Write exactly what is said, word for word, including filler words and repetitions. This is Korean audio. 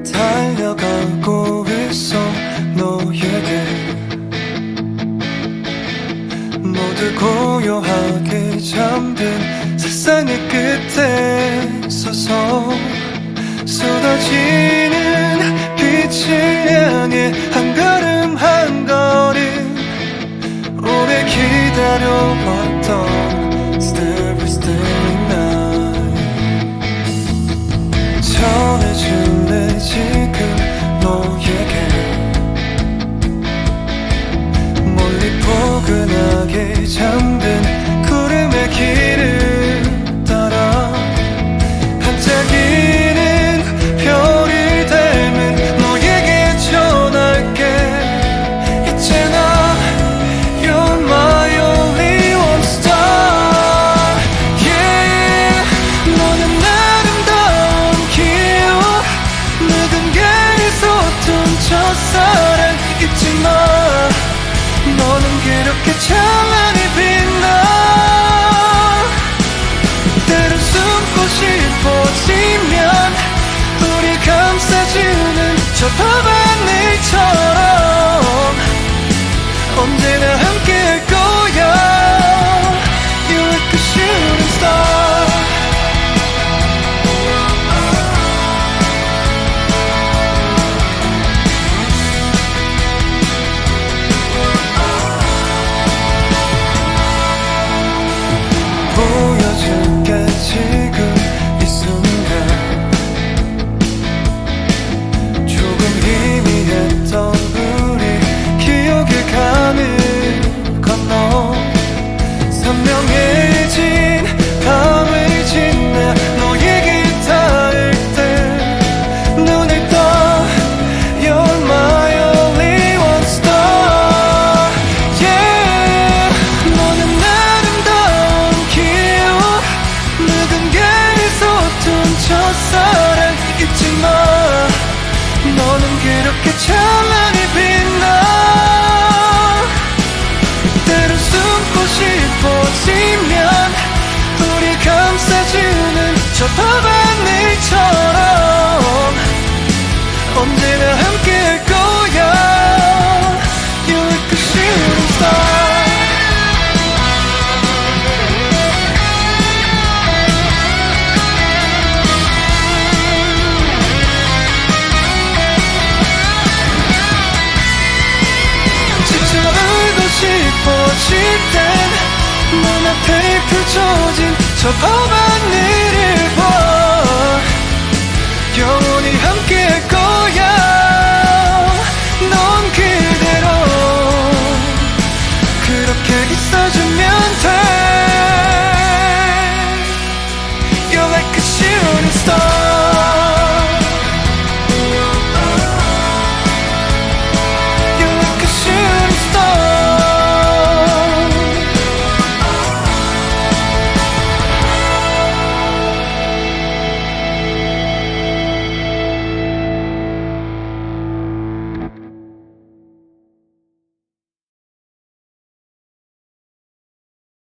달려가고 있어 너에게 모두 고요하게 잠든 세상의 끝에 서서 쏟아지는 빛을 향해 한 걸음 한 걸음 오래 기다려왔던 Step by Step Night 전해줄래 지금 너에게 멀리 포근하게 잠든 구름의 길을 따라 반짝이는 별이 닮은 너에게 전할게 있잖아 You're my only one star Yeah 너는 아름다운 기억 누군가의 서툰 첫사랑 잊지 마 너는 그렇게 찬란히 빛나 때론 숨고 싶어지면 우리 감싸주는 저 밤하늘처럼 언제나 함께할 거야 You're like a shooting star 보여줄게 지금 이 순간 조금 희미했던 우리 기억의 강을 건너 선명해진 밤을 지나 너에게 닿을 때 눈을 떠 You're my only one star Yeah 너는 아름다운 기억 누군가의 서툰 첫사랑 잊지 마 너는 그렇게 찬란히 빛나 때론 숨고 싶어지면 우리 감싸주는 저 밤하늘처럼 언제나 함께할 거야 You're like a shooting star 싶어질 땐 눈앞에 펼쳐진 저 밤하늘을 봐